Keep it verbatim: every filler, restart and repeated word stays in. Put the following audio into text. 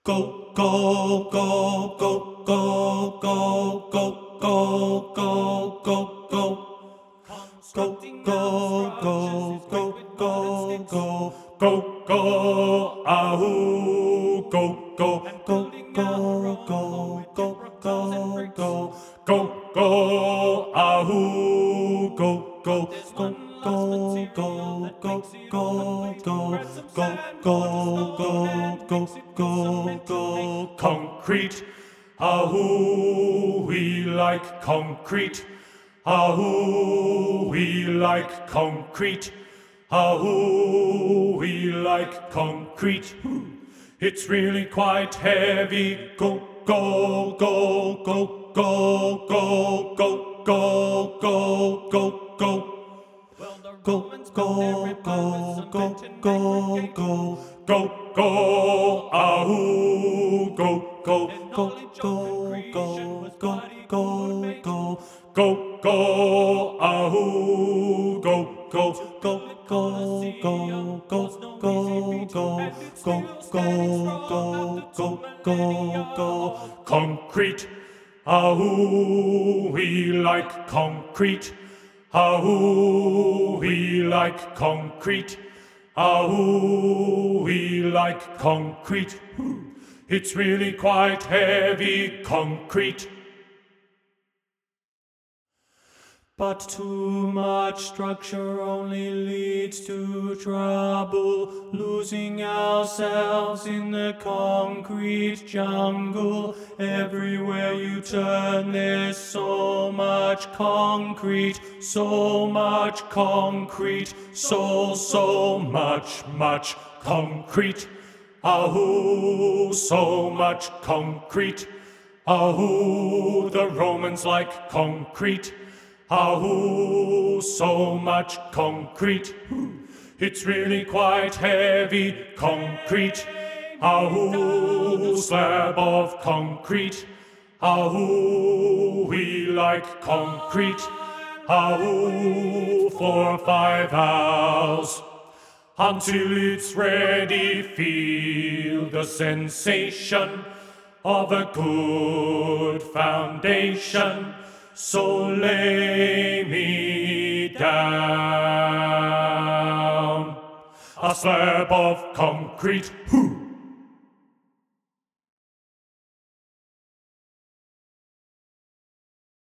Go, go, go, go, go, go, go, go, go, go, go. Go, go, go, go, go, go, go, go, ahoo, go, go, go, go, go, go, go, go, go, go, ahoo, go, go, go, go, go, go, go, go, go, go, go, go, go, concrete, ahoo, we like concrete. Ahoo, we like concrete. Ahoo, we like concrete. It's really quite heavy. Go, go, go, go, go, go, go, go, go, go, go. Go, go, go, go, go, go, go, go, ahoo, go, go, go, go, go, go, go, go, go, go, ahoo, go, go, go, go, go, go, go, go, go, go, go, go, go, concrete, ahoo, we like concrete. Ahoo, we like concrete. Ahoo, we like concrete. It's really quite heavy concrete. But too much structure only leads to trouble, losing ourselves in the concrete jungle. Everywhere you turn there's so much concrete, so much concrete, so, so much, much concrete. Ahoo, so much concrete. Ahoo, the Romans like concrete. Ahoo, so much concrete. It's really quite heavy concrete. Ahoo, slab of concrete. Ahoo, we like concrete. Ahoo, for five hours. Until it's ready, feel the sensation of a good foundation. So lay me down, a slab of concrete.